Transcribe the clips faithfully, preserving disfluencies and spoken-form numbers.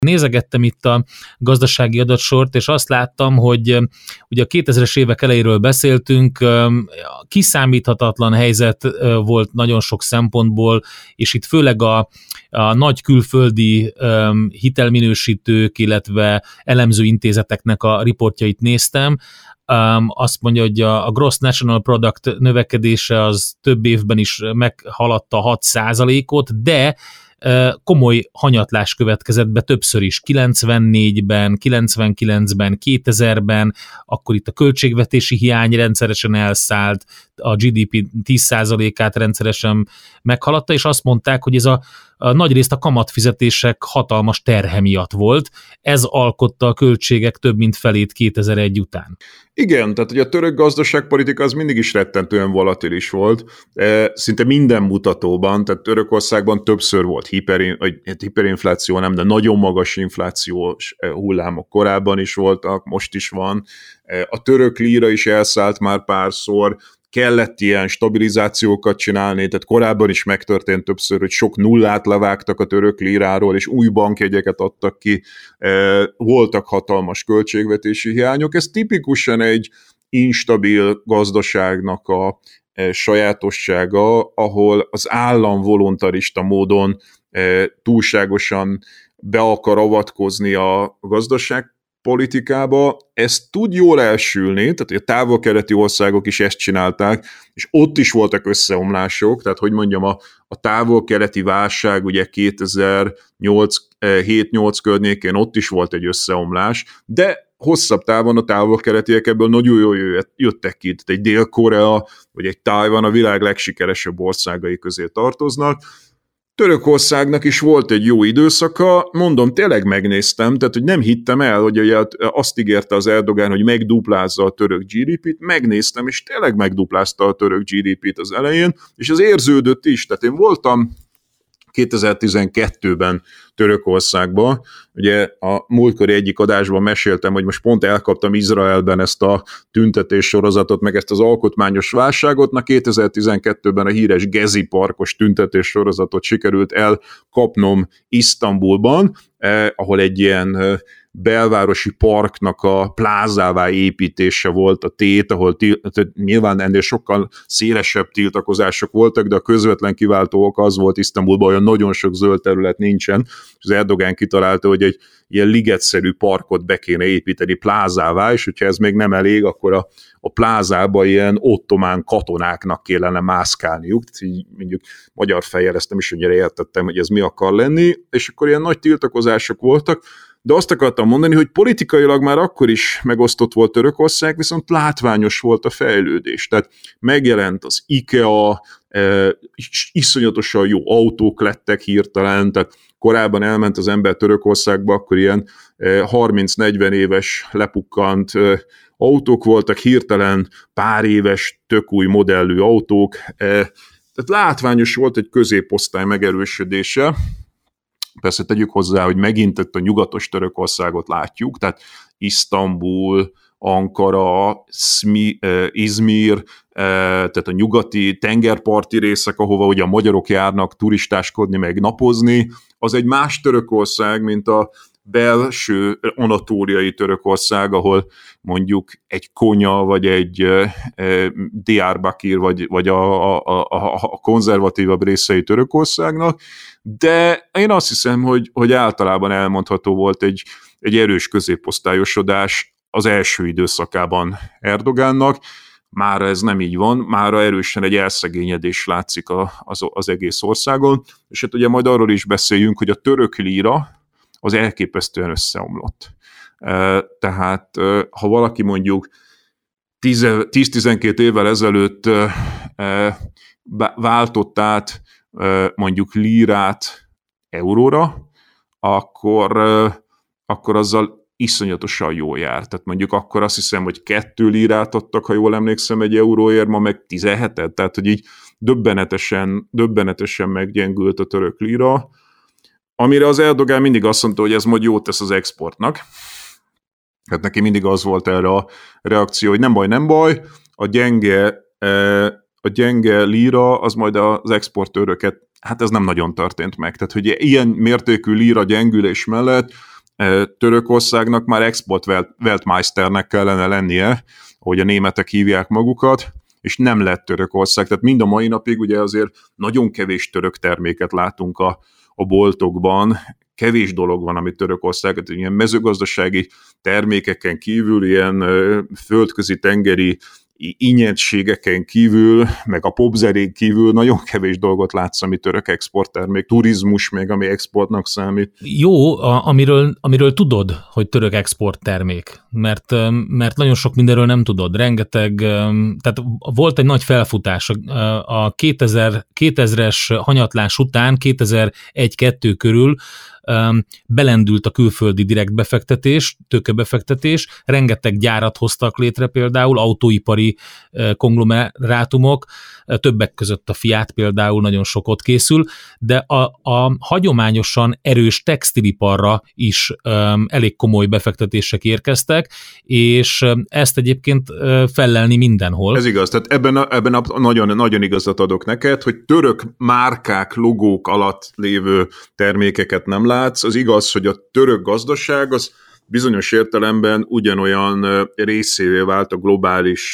Nézegettem itt a gazdasági adatsort, és azt láttam, hogy ugye a kétezres évek elejéről beszéltünk, kiszámíthatatlan helyzet volt nagyon sok szempontból, és itt főleg a, a nagy külföldi hitelminősítők, illetve elemző intézeteknek a riportjait néztem. Azt mondja, hogy a Gross National Product növekedése az több évben is meghaladta hat százalékot, de komoly hanyatlás következett be többször is, kilencvennégyben, kilencvenkilencben, kétezerben, akkor itt a költségvetési hiány rendszeresen elszállt, a gé dé pé tíz százalékát rendszeresen meghaladta, és azt mondták, hogy ez a, a nagyrészt a kamatfizetések hatalmas terhe miatt volt, ez alkotta a költségek több mint felét kétezer-egy után. Igen, tehát ugye a török gazdaságpolitika az mindig is rettentően volatilis volt, szinte minden mutatóban, tehát Törökországban többször volt hiperin, vagy hiperinfláció, nem, de nagyon magas inflációs hullámok korábban is voltak, most is van. A török líra is elszállt már párszor, kellett ilyen stabilizációkat csinálni, tehát korábban is megtörtént többször, hogy sok nullát levágtak a török líráról, és új bankjegyeket adtak ki, voltak hatalmas költségvetési hiányok. Ez tipikusan egy instabil gazdaságnak a sajátossága, ahol az állam voluntarista módon túlságosan be akar avatkozni a gazdaság politikába, ez tud jól elsülni, tehát a távol-keleti országok is ezt csinálták, és ott is voltak összeomlások, tehát hogy mondjam, a, a távol-keleti válság ugye kétezer-nyolc hét-nyolc környékén ott is volt egy összeomlás, de hosszabb távon a távol-keletiek ebből nagyon jól jöttek ki, tehát egy Dél-Korea vagy egy Tajvan a világ legsikeresebb országai közé tartoznak. Törökországnak is volt egy jó időszaka, mondom, tényleg megnéztem, tehát hogy nem hittem el, hogy ugye azt ígérte az Erdogán, hogy megduplázza a török gé dé pét, megnéztem, és tényleg megduplázta a török gé dé pét az elején, és az érződött is, tehát én voltam kétezer-tizenkettőben Törökországban, ugye a múltkori egyik adásban meséltem, hogy most pont elkaptam Izraelben ezt a tüntetés sorozatot, meg ezt az alkotmányos válságot, na kétezer-tizenkettőben a híres Gezi parkos tüntetés sorozatot sikerült elkapnom Isztambulban, eh, ahol egy ilyen eh, belvárosi parknak a plázává építése volt a tét, ahol til- nyilván ennél sokkal szélesebb tiltakozások voltak, de a közvetlen kiváltó ok az volt, Isztambulban olyan nagyon sok zöld terület nincsen, és az Erdogán kitalálta, hogy egy ilyen ligetszerű parkot be kéne építeni plázává, és hogyha ez még nem elég, akkor a, a plázába ilyen ottomán katonáknak kellene mászkálniuk, tehát így mondjuk magyar fejjel ezt nem is annyira értettem, hogy ez mi akar lenni, és akkor ilyen nagy tiltakozások voltak, de azt akartam mondani, hogy politikailag már akkor is megosztott volt Törökország, viszont látványos volt a fejlődés. Tehát megjelent az IKEA, eh, iszonyatosan jó autók lettek hirtelen, tehát korábban elment az ember Törökországba, akkor ilyen eh, harminc-negyven éves lepukkant eh, autók voltak, hirtelen pár éves, tök új modellű autók, eh, tehát látványos volt egy középosztály megerősödése. Persze tegyük hozzá, hogy megint itt a nyugatos Törökországot látjuk, tehát Isztambul, Ankara, Szmi, eh, Izmir, eh, tehát a nyugati tengerparti részek, ahova ugye a magyarok járnak turistáskodni, meg napozni, az egy más Törökország, mint a belső anatóliai Törökország, ahol mondjuk egy Konya, vagy egy eh, Diyarbakir, vagy, vagy a, a, a, a konzervatívabb részei Törökországnak, de én azt hiszem, hogy, hogy általában elmondható volt egy, egy erős középosztályosodás az első időszakában Erdogánnak, mára ez nem így van, mára erősen egy elszegényedés látszik a, az, az egész országon, és hát ugye majd arról is beszéljünk, hogy a török líra az elképesztően összeomlott. Tehát ha valaki mondjuk tíz-tizenkét évvel ezelőtt váltott át mondjuk lírát euróra, akkor, akkor azzal iszonyatosan jól jár. Tehát mondjuk akkor azt hiszem, hogy kettő lírát adtak, ha jól emlékszem, egy euróért, ma meg tizenhetet, tehát hogy így döbbenetesen, döbbenetesen meggyengült a török líra, amire az Erdogán mindig azt mondta, hogy ez majd jót tesz az exportnak. Hát neki mindig az volt erre a reakció, hogy nem baj, nem baj, a gyenge, a gyenge líra az majd az exportőröket, hát ez nem nagyon történt meg. Tehát, hogy ilyen mértékű líra gyengülés mellett Törökországnak már export Weltmeisternek kellene lennie, ahogy a németek hívják magukat, és nem lett Törökország. Tehát mind a mai napig ugye azért nagyon kevés török terméket látunk a, a boltokban, kevés dolog van, amit Törökország, ilyen mezőgazdasági termékeken kívül, ilyen földközi tengeri ingyenségeken kívül, meg a popzerén kívül nagyon kevés dolgot látsz, ami török exporttermék, turizmus még, ami exportnak számít. Jó, a, amiről, amiről tudod, hogy török exporttermék, mert, mert nagyon sok mindenről nem tudod. Rengeteg, tehát volt egy nagy felfutás a kétezer, kétezres hanyatlás után, kétezer-egy-kettő körül belendült a külföldi direkt befektetés, tőkebefektetés, rengeteg gyárat hoztak létre például, autóipari konglomerátumok, többek között a Fiat például nagyon sok ott készül, de a, a hagyományosan erős textiliparra is um, elég komoly befektetések érkeztek, és ezt egyébként uh, fellelni mindenhol. Ez igaz, tehát ebben, a, ebben a nagyon, nagyon igazat adok neked, hogy török márkák, logók alatt lévő termékeket nem látsz. Az igaz, hogy a török gazdaság az bizonyos értelemben ugyanolyan részévé vált a globális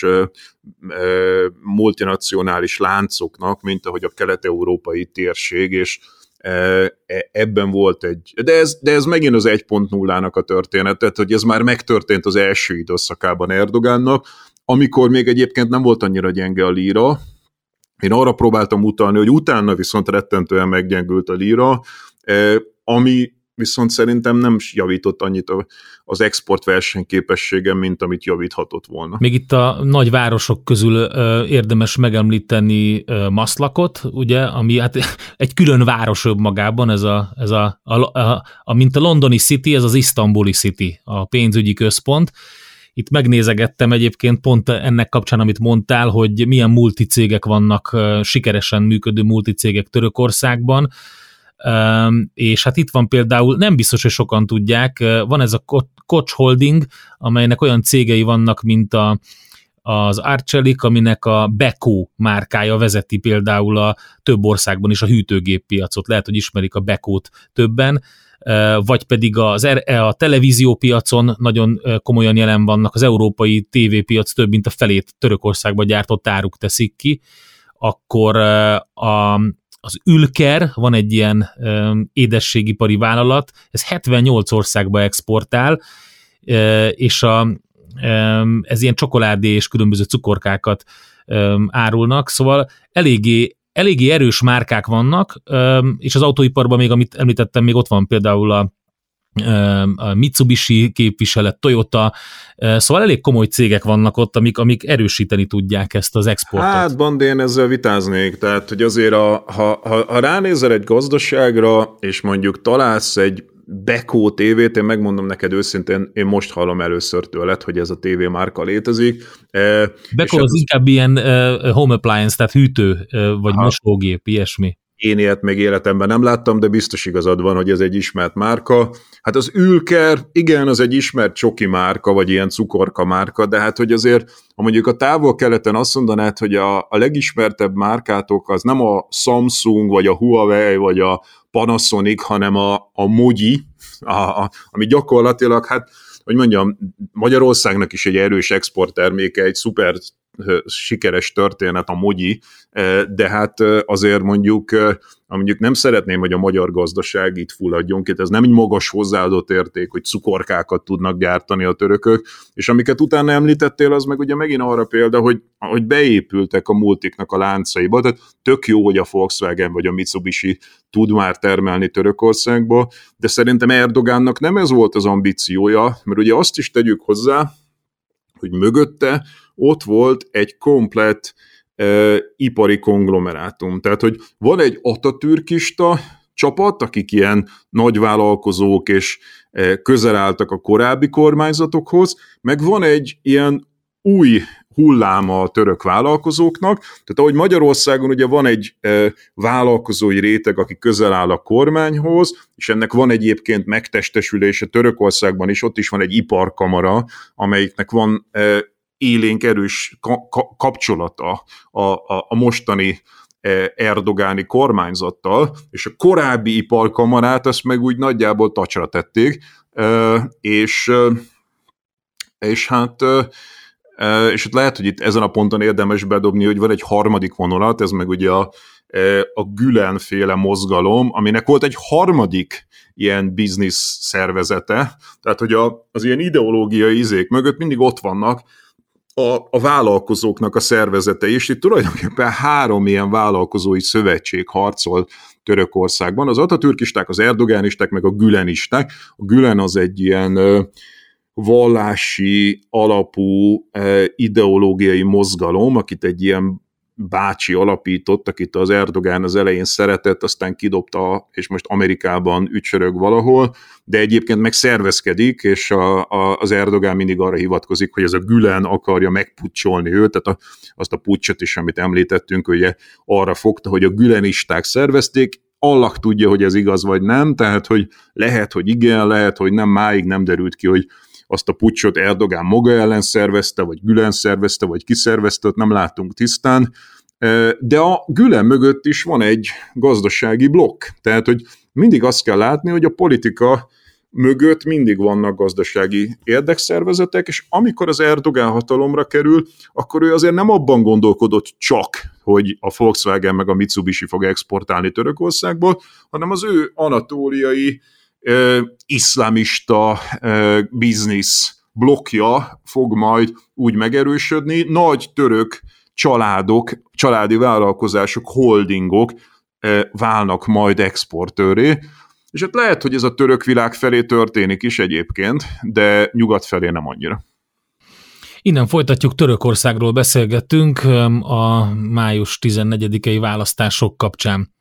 multinacionális láncoknak, mint ahogy a kelet-európai térség, és ebben volt egy, de ez, de ez megint az egy pont nullának a történet, tehát hogy ez már megtörtént az első időszakában Erdogánnak, amikor még egyébként nem volt annyira gyenge a líra. Én arra próbáltam utalni, hogy utána viszont rettentően meggyengült a líra, ami viszont szerintem nem javított annyit az export versenyképességen, mint amit javíthatott volna. Még itt a nagy városok közül ö, érdemes megemlíteni ö, Maszlakot, ugye, ami hát egy külön város önmagában, ez a, ez a, a, a, a, mint a londoni City, ez az isztambuli City, a pénzügyi központ. Itt megnézegettem egyébként pont ennek kapcsán, amit mondtál, hogy milyen multicégek vannak, sikeresen működő multicégek Törökországban, és hát itt van például, nem biztos, hogy sokan tudják, van ez a Koç Holding, amelynek olyan cégei vannak, mint a, az Arçelik, aminek a Beko márkája vezeti például a több országban is a hűtőgéppiacot. Lehet, hogy ismerik a Bekót többen, vagy pedig az, a televíziópiacon nagyon komolyan jelen vannak, az európai tévépiac több mint a felét Törökországban gyártott áruk teszik ki, akkor a, az Ülker, van egy ilyen édességipari vállalat, ez hetvennyolc országba exportál, és a, ez ilyen csokoládé és különböző cukorkákat árulnak, szóval eléggé Eléggé erős márkák vannak, és az autóiparban még, amit említettem, még ott van például a, a Mitsubishi képviselet, Toyota, szóval elég komoly cégek vannak ott, amik, amik erősíteni tudják ezt az exportot. Hát, Bandi, én ezzel vitáznék, tehát, hogy azért a, ha, ha, ha ránézel egy gazdaságra, és mondjuk találsz egy Beko tévét, én megmondom neked őszintén, én most hallom először tőled, hogy ez a tévémárka létezik. Beko az, az inkább ilyen uh, home appliance, tehát hűtő uh, vagy aha. mosógép, ilyesmi. Én ilyet még életemben nem láttam, de biztos igazad van, hogy ez egy ismert márka. Hát az Ülker, igen, az egy ismert csoki márka, vagy ilyen cukorka márka, de hát hogy azért, ha mondjuk a távol-keleten azt mondanád, hogy a, a legismertebb márkátok az nem a Samsung, vagy a Huawei, vagy a Panasonic, hanem a, a Moji, a, a, ami gyakorlatilag, hát, hogy mondjam, Magyarországnak is egy erős exportterméke, egy szuper sikeres történet a Moji, de hát azért mondjuk, mondjuk nem szeretném, hogy a magyar gazdaság itt fulladjon ki, ez nem egy magas hozzáadott érték, hogy cukorkákat tudnak gyártani a törökök, és amiket utána említettél, az meg ugye megint arra példa, hogy, hogy beépültek a multiknak a láncaiba, tehát tök jó, hogy a Volkswagen vagy a Mitsubishi tud már termelni Törökországba, de szerintem Erdogánnak nem ez volt az ambíciója, mert ugye azt is tegyük hozzá, hogy mögötte ott volt egy komplett e, ipari konglomerátum. Tehát, hogy van egy atatürkista csapat, akik ilyen nagyvállalkozók és e, közel álltak a korábbi kormányzatokhoz, meg van egy ilyen új hulláma a török vállalkozóknak, tehát ahogy Magyarországon ugye van egy e, vállalkozói réteg, aki közel áll a kormányhoz, és ennek van egyébként megtestesülése Törökországban is, ott is van egy iparkamara, amelyiknek van e, élénk erős ka- ka- kapcsolata a, a, a mostani erdogáni kormányzattal, és a korábbi iparkamarát azt meg úgy nagyjából tacsra tették, és, és hát és hát lehet, hogy itt ezen a ponton érdemes bedobni, hogy van egy harmadik vonulat, ez meg ugye a, a Gülen-féle mozgalom, aminek volt egy harmadik ilyen biznisz szervezete, tehát hogy a, az ilyen ideológiai izék mögött mindig ott vannak a, a vállalkozóknak a szervezete, és itt tulajdonképpen három ilyen vállalkozói szövetség harcol Törökországban, az atatürkisták, az erdogánisták, meg a gülenisták. A Gülen az egy ilyen vallási alapú ideológiai mozgalom, akit egy ilyen bácsi alapított, akit az Erdogán az elején szeretett, aztán kidobta, és most Amerikában ücsörög valahol, de egyébként meg szervezkedik, és a, a, az Erdogán mindig arra hivatkozik, hogy ez a Gülen akarja megpucsolni őt, tehát a, azt a puccsot is, amit említettünk, ugye arra fogta, hogy a gülenisták szervezték, Allah tudja, hogy ez igaz vagy nem, tehát hogy lehet, hogy igen, lehet, hogy nem, máig nem derült ki, hogy azt a puccsot Erdogán maga ellen szervezte, vagy Gülen szervezte, vagy kiszervezte, ott nem látunk tisztán, de a Gülen mögött is van egy gazdasági blokk, tehát hogy mindig azt kell látni, hogy a politika mögött mindig vannak gazdasági érdekszervezetek, és amikor az Erdogán hatalomra kerül, akkor ő azért nem abban gondolkodott csak, hogy a Volkswagen meg a Mitsubishi fog exportálni Törökországból, hanem az ő anatóliai Uh, iszlamista uh, biznisz blokkja fog majd úgy megerősödni, nagy török családok, családi vállalkozások, holdingok uh, válnak majd exportőré, és hát lehet, hogy ez a török világ felé történik is egyébként, de nyugat felé nem annyira. Innen folytatjuk, Törökországról beszélgettünk a május tizennegyedikei választások kapcsán.